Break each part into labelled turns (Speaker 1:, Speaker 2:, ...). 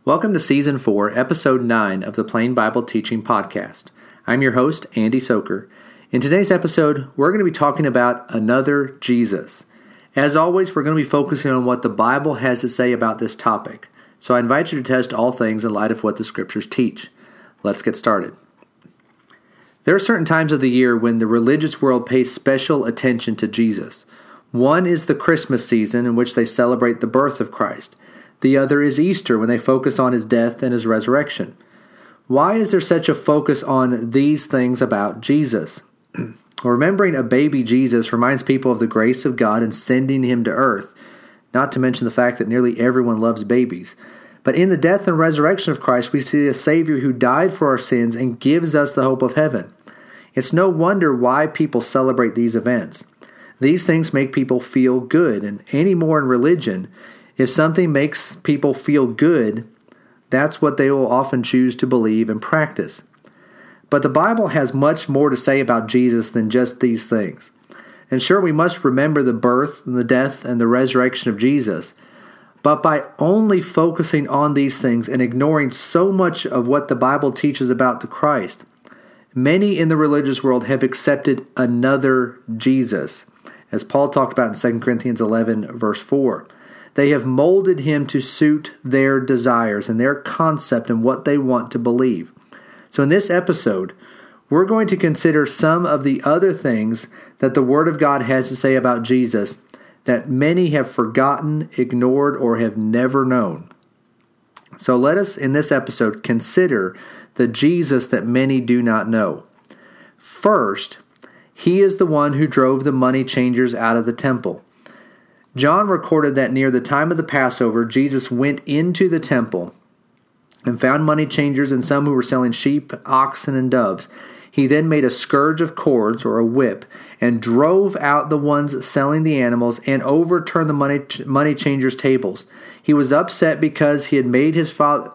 Speaker 1: Welcome to Season 4, Episode 9 of the Plain Bible Teaching Podcast. I'm your host, Andy Soker. In today's episode, we're going to be talking about another Jesus. As always, we're going to be focusing on what the Bible has to say about this topic. So I invite you to test all things in light of what the Scriptures teach. Let's get started. There are certain times of the year when the religious world pays special attention to Jesus. One is the Christmas season, in which they celebrate the birth of Christ. The other is Easter, when they focus on his death and his resurrection. Why is there such a focus on these things about Jesus? Remembering a baby Jesus reminds people of the grace of God in sending him to earth, not to mention the fact that nearly everyone loves babies. But in the death and resurrection of Christ, we see a Savior who died for our sins and gives us the hope of heaven. It's no wonder why people celebrate these events. These things make people feel good, and any more in religion, if something makes people feel good, that's what they will often choose to believe and practice. But the Bible has much more to say about Jesus than just these things. And sure, we must remember the birth and the death and the resurrection of Jesus. But by only focusing on these things and ignoring so much of what the Bible teaches about the Christ, many in the religious world have accepted another Jesus, as Paul talked about in 2 Corinthians 11, verse 4. They have molded him to suit their desires and their concept and what they want to believe. So in this episode, we're going to consider some of the other things that the Word of God has to say about Jesus that many have forgotten, ignored, or have never known. So let us, in this episode, consider the Jesus that many do not know. First, he is the one who drove the money changers out of the temple. John recorded that near the time of the Passover, Jesus went into the temple and found money changers and some who were selling sheep, oxen, and doves. He then made a scourge of cords, or a whip, and drove out the ones selling the animals and overturned the money changers' tables. He was upset because they had made his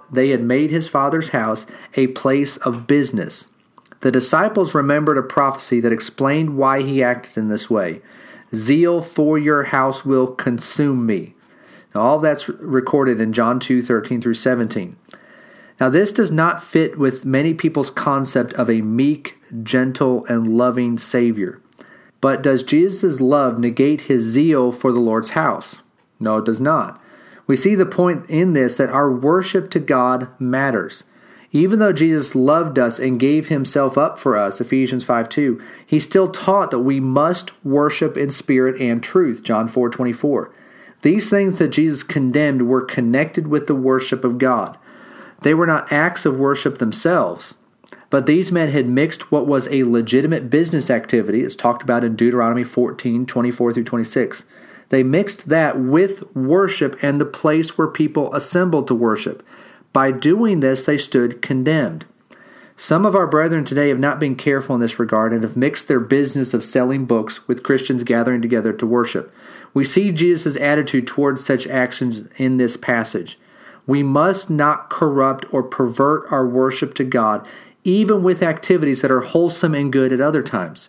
Speaker 1: father's house a place of business. The disciples remembered a prophecy that explained why he acted in this way. Zeal for your house will consume me. Now, all that's recorded in John 2:13 through 17. Now, this does not fit with many people's concept of a meek, gentle, and loving Savior. But does Jesus' love negate his zeal for the Lord's house? No, it does not. We see the point in this that our worship to God matters. Even though Jesus loved us and gave himself up for us, Ephesians 5:2, he still taught that we must worship in spirit and truth, John 4:24. These things that Jesus condemned were connected with the worship of God. They were not acts of worship themselves, but these men had mixed what was a legitimate business activity, as talked about in Deuteronomy 14:24 through 26. They mixed that with worship and the place where people assembled to worship. By doing this, they stood condemned. Some of our brethren today have not been careful in this regard and have mixed their business of selling books with Christians gathering together to worship. We see Jesus' attitude towards such actions in this passage. We must not corrupt or pervert our worship to God, even with activities that are wholesome and good at other times.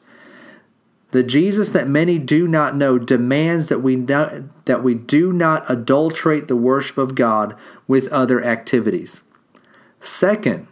Speaker 1: The Jesus that many do not know demands that we do not adulterate the worship of God with other activities. Second,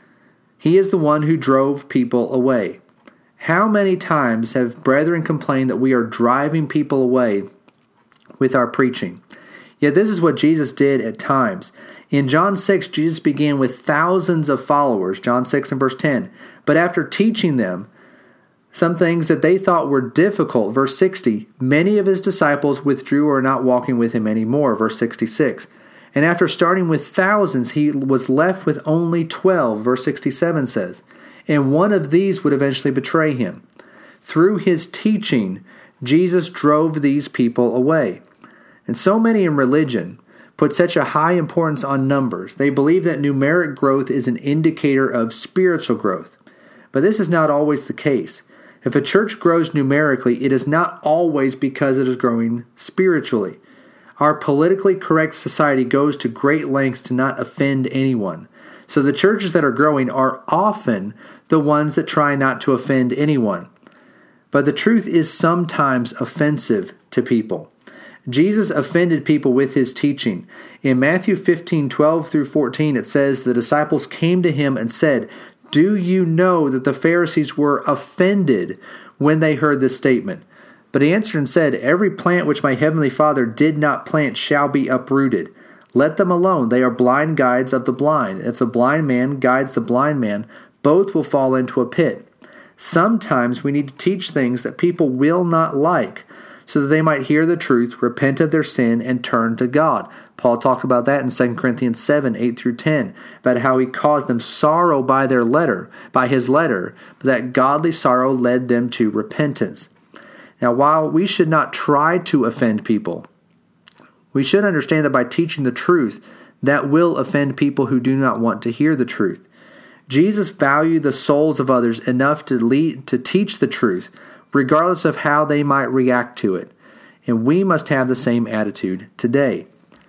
Speaker 1: he is the one who drove people away. How many times have brethren complained that we are driving people away with our preaching? Yet this is what Jesus did at times. In John 6, Jesus began with thousands of followers, John 6 and verse 10. But after teaching them some things that they thought were difficult, verse 60, many of his disciples withdrew or are not walking with him anymore, verse 66. And after starting with thousands, he was left with only 12, verse 67 says. And one of these would eventually betray him. Through his teaching, Jesus drove these people away. And so many in religion put such a high importance on numbers. They believe that numeric growth is an indicator of spiritual growth. But this is not always the case. If a church grows numerically, it is not always because it is growing spiritually. Our politically correct society goes to great lengths to not offend anyone. So the churches that are growing are often the ones that try not to offend anyone. But the truth is sometimes offensive to people. Jesus offended people with his teaching. In Matthew 15:12 through 14, it says, the disciples came to him and said, "Do you know that the Pharisees were offended when they heard this statement?" But he answered and said, "Every plant which my heavenly Father did not plant shall be uprooted. Let them alone. They are blind guides of the blind. If the blind man guides the blind man, both will fall into a pit." Sometimes we need to teach things that people will not like, so that they might hear the truth, repent of their sin, and turn to God. Paul talked about that in 2 Corinthians 7, 8 through 10, about how he caused them sorrow by his letter, but that godly sorrow led them to repentance. Now, while we should not try to offend people, we should understand that by teaching the truth, that will offend people who do not want to hear the truth. Jesus valued the souls of others enough to teach the truth, regardless of how they might react to it. And we must have the same attitude today.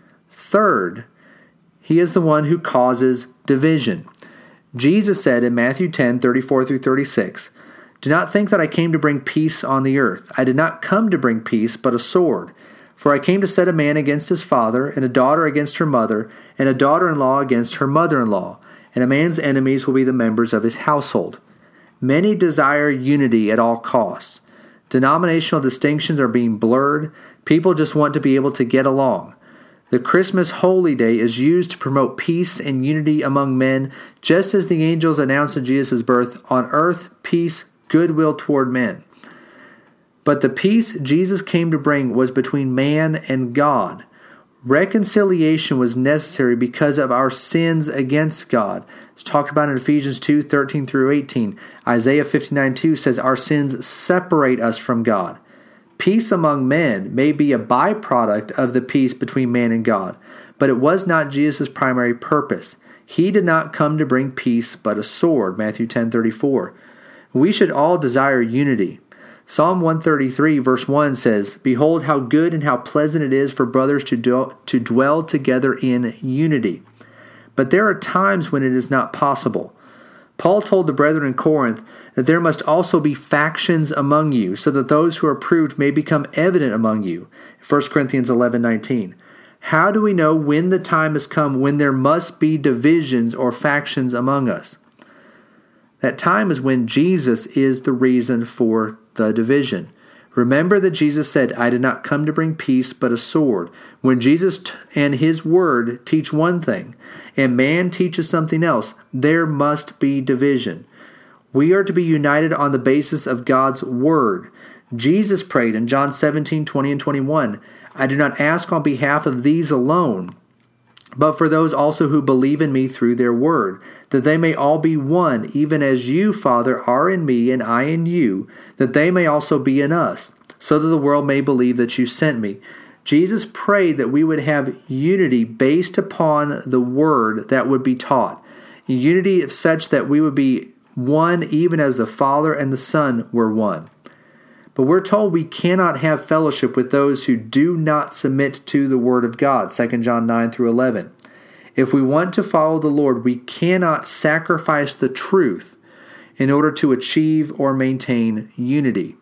Speaker 1: Third, he is the one who causes division. Jesus said in Matthew 10:34 through 36, "Do not think that I came to bring peace on the earth. I did not come to bring peace, but a sword. For I came to set a man against his father, and a daughter against her mother, and a daughter-in-law against her mother-in-law. And a man's enemies will be the members of his household." Many desire unity at all costs. Denominational distinctions are being blurred. People just want to be able to get along. The Christmas Holy Day is used to promote peace and unity among men, just as the angels announced in Jesus' birth, "On earth, peace, goodwill toward men." But the peace Jesus came to bring was between man and God. Reconciliation was necessary because of our sins against God. It's talked about in Ephesians 2:13 through 18. Isaiah 59:2 says our sins separate us from God. Peace among men may be a byproduct of the peace between man and God, but it was not Jesus' primary purpose. He did not come to bring peace, but a sword. Matthew 10:34. We should all desire unity. Psalm 133 verse 1 says, "Behold how good and how pleasant it is for brothers to dwell together in unity." But there are times when it is not possible. Paul told the brethren in Corinth that there must also be factions among you, so that those who are proved may become evident among you. 1 Corinthians 11:19. How do we know when the time has come when there must be divisions or factions among us? That time is when Jesus is the reason for the division. Remember that Jesus said, "I did not come to bring peace, but a sword." When Jesus and his word teach one thing, and man teaches something else, there must be division. We are to be united on the basis of God's word. Jesus prayed in John 17:20 and 21, "I do not ask on behalf of these alone, but for those also who believe in me through their word, that they may all be one, even as you, Father, are in me and I in you, that they may also be in us, so that the world may believe that you sent me." Jesus prayed that we would have unity based upon the word that would be taught. Unity such that we would be one even as the Father and the Son were one. But we're told we cannot have fellowship with those who do not submit to the Word of God, 2 John 9 through 11. If we want to follow the Lord, we cannot sacrifice the truth in order to achieve or maintain unity.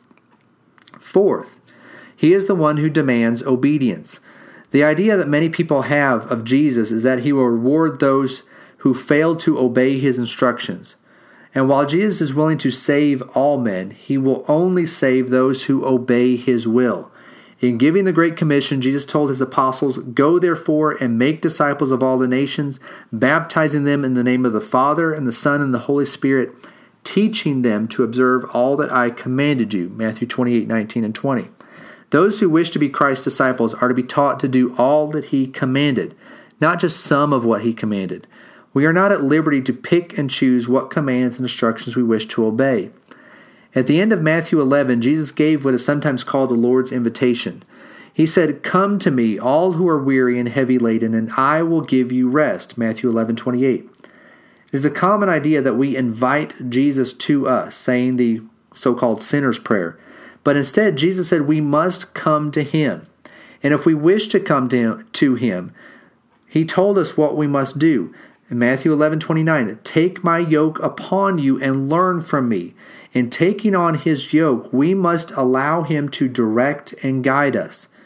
Speaker 1: Fourth, he is the one who demands obedience. The idea that many people have of Jesus is that he will reward those who fail to obey his instructions. And while Jesus is willing to save all men, he will only save those who obey his will. In giving the Great Commission, Jesus told his apostles, "Go therefore and make disciples of all the nations, baptizing them in the name of the Father and the Son and the Holy Spirit, teaching them to observe all that I commanded you." Matthew 28:19 and 20. Those who wish to be Christ's disciples are to be taught to do all that he commanded, not just some of what he commanded. We are not at liberty to pick and choose what commands and instructions we wish to obey. At the end of Matthew 11, Jesus gave what is sometimes called the Lord's invitation. He said, "Come to me, all who are weary and heavy laden, and I will give you rest." Matthew 11:28. It is a common idea that we invite Jesus to us, saying the so-called sinner's prayer. But instead, Jesus said we must come to him. And if we wish to come to him, he told us what we must do. In Matthew 11:29, "Take my yoke upon you and learn from me." In taking on his yoke, we must allow him to direct and guide us.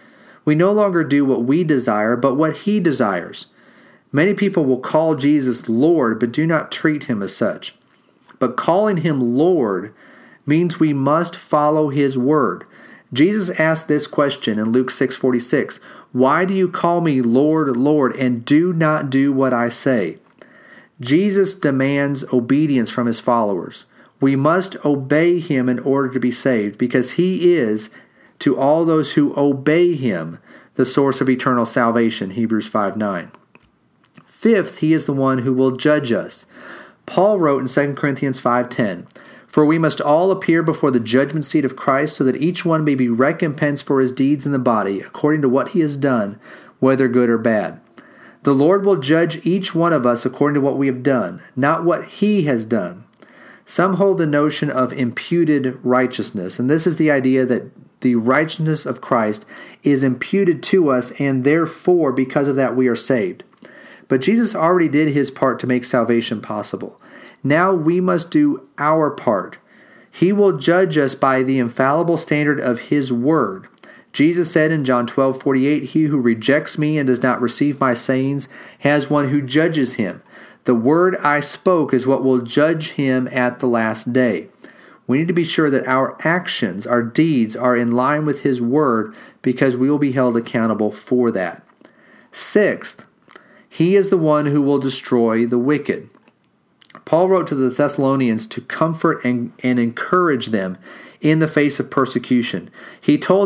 Speaker 1: We no longer do what we desire, but what He desires. Many people will call Jesus Lord, but do not treat Him as such. But calling Him Lord means we must follow His word. Jesus asked this question in Luke 6:46, "Why do you call me Lord, Lord, and do not do what I say?" Jesus demands obedience from His followers. We must obey Him in order to be saved, because He is, to all those who obey Him, the source of eternal salvation, Hebrews 5:9. Fifth, He is the one who will judge us. Paul wrote in 2 Corinthians 5:10, "For we must all appear before the judgment seat of Christ, so that each one may be recompensed for his deeds in the body, according to what he has done, whether good or bad. The Lord will judge each one of us according to what we have done, not what He has done." Some hold the notion of imputed righteousness, and this is the idea that the righteousness of Christ is imputed to us, and therefore, because of that, we are saved. But Jesus already did His part to make salvation possible. Now we must do our part. He will judge us by the infallible standard of His word. Jesus said in John 12:48, "He who rejects me and does not receive my sayings has one who judges him. The word I spoke is what will judge him at the last day." We need to be sure that our actions, our deeds, are in line with His word, because we will be held accountable for that. Sixth, He is the one who will destroy the wicked. Paul wrote to the Thessalonians to comfort and encourage them in the face of persecution. He told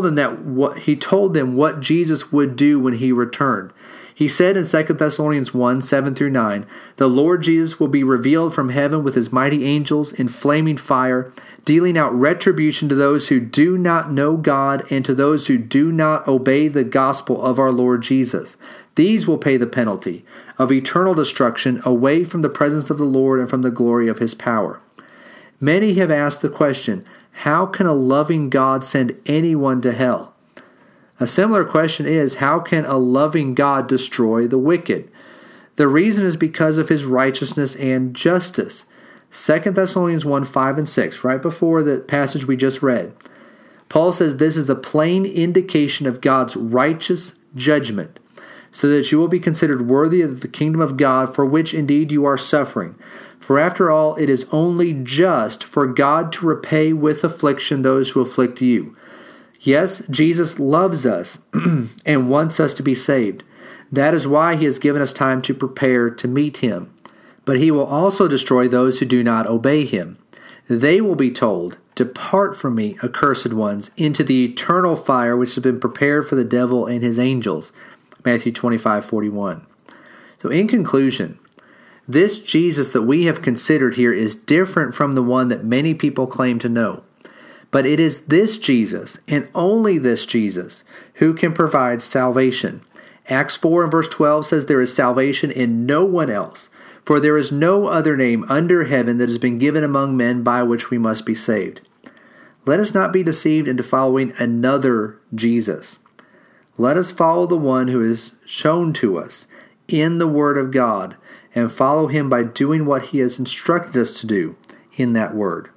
Speaker 1: them what Jesus would do when He returned. He said in 2 Thessalonians 1:7-9, "The Lord Jesus will be revealed from heaven with His mighty angels in flaming fire, dealing out retribution to those who do not know God and to those who do not obey the gospel of our Lord Jesus. These will pay the penalty of eternal destruction away from the presence of the Lord and from the glory of His power." Many have asked the question, how can a loving God send anyone to hell? A similar question is, how can a loving God destroy the wicked? The reason is because of His righteousness and justice. 2 Thessalonians 1:5-6, right before the passage we just read, Paul says this is a plain indication of God's righteous judgment, so that you will be considered worthy of the kingdom of God, for which indeed you are suffering. For after all, it is only just for God to repay with affliction those who afflict you. Yes, Jesus loves us and wants us to be saved. That is why He has given us time to prepare to meet Him. But He will also destroy those who do not obey Him. They will be told, "Depart from me, accursed ones, into the eternal fire which has been prepared for the devil and his angels." Matthew 25:41. So in conclusion, this Jesus that we have considered here is different from the one that many people claim to know. But it is this Jesus, and only this Jesus, who can provide salvation. Acts 4:12 says there is salvation in no one else, for there is no other name under heaven that has been given among men by which we must be saved. Let us not be deceived into following another Jesus. Let us follow the one who is shown to us in the Word of God, and follow Him by doing what He has instructed us to do in that Word.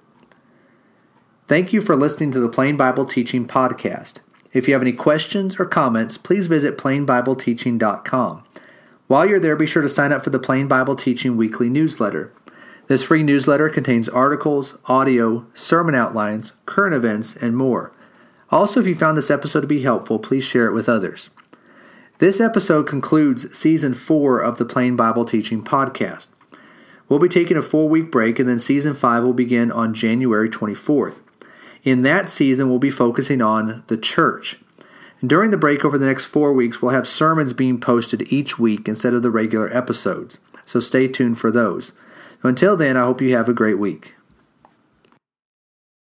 Speaker 1: Thank you for listening to the Plain Bible Teaching Podcast. If you have any questions or comments, please visit plainbibleteaching.com. While you're there, be sure to sign up for the Plain Bible Teaching Weekly Newsletter. This free newsletter contains articles, audio, sermon outlines, current events, and more. Also, if you found this episode to be helpful, please share it with others. This episode concludes Season 4 of the Plain Bible Teaching Podcast. We'll be taking a 4-week break, and then Season 5 will begin on January 24th. In that season, we'll be focusing on the church. And during the break over the next 4 weeks, we'll have sermons being posted each week instead of the regular episodes. So stay tuned for those. Until then, I hope you have a great week.